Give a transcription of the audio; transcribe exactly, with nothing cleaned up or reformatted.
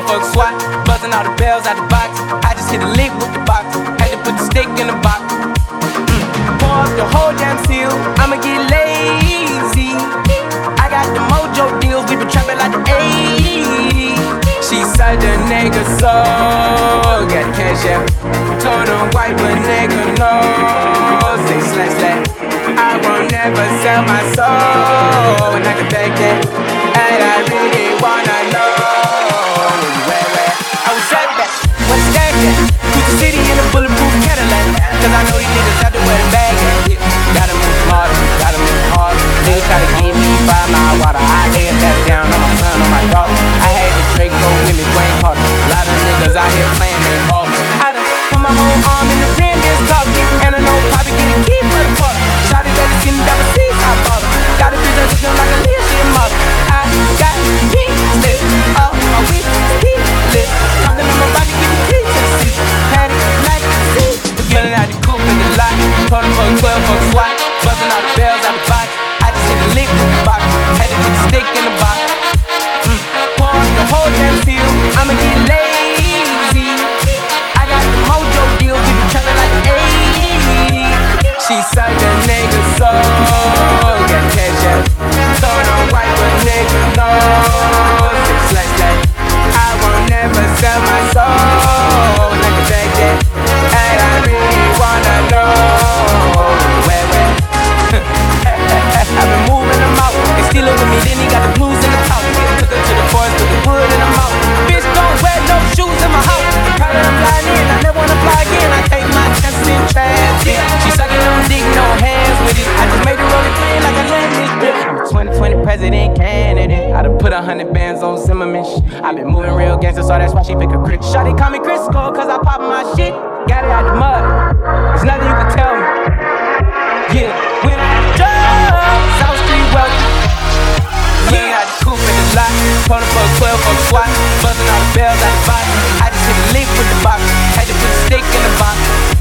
fuck SWAT, buzzing all the bells out the box. I just hit a lick with the box, had to put the stick in the box. Mm. Pour up the whole damn seal, I'ma get lazy. I got the mojo deals, we been trapping like the eighties. She said the nigga so got the cash out. Told him white, but nigga no. Say slash slash. I won't never sell my soul, and I can beg that. And I really wanna know where, where I was at that, where the stack at. Put the city in a bulletproof Cadillac, cause I know these niggas have to wear the bag at. Yeah. Gotta move smarter, gotta move harder. Niggas try to give me five mile water. I lay that down on my son, on my daughter. I had the Draco with me, Wayne Carter. A lot of niggas out here playing their ball. I done put my whole arm in the rim, just talking. And I know Poppy get a key for the party. Shot it at the skin, double C's, I bought her. Got a bitch that just like a little shit mother. I got pink slip, oh, my weed, pink lip. Something in my body, give me key to the seat. Had it like a seat. Feeling out the coupe in the lot. Told him fuck twelve, fuck SWAT. Buzzing all the bells out the box. I just hit a lick with the box. Had to put the stick in the box. Mm. Pour up the whole damn seal, I'ma get lazy. I got the mojo deals, we been trapping like the eighties. She said the nigga so got cash out. Told him white, but nigga no. Six slash slash. I won't never sell my soul, like a bag that. And I really wanna know where, where. I've been moving them out. They steal it with me, then he got the blues in the house. Took her to the forest, put the wood in her mouth. Bitch don't wear no shoes in my house. Proud that I'm flying in, I never wanna fly again. I take my chances in traffic. She sucking on dick, no hands with it. I just made her roll it clean like I landed it. I'm a twenty twenty president candidate. I done put a hundred bands on Zimmerman. I been moving real gangster, so that's why she pick a crick. Shawty call me Crisco, cause I pop my shit. Got it out the mud. There's nothing you can tell me. Yeah, when I drove South Street wealthy. Yeah, I just coupe in the lot. Told him fuck twelve, fuck SWAT. Buzzing all the bells out the box. I just hit a lick with the box. Had to put the stick in the box.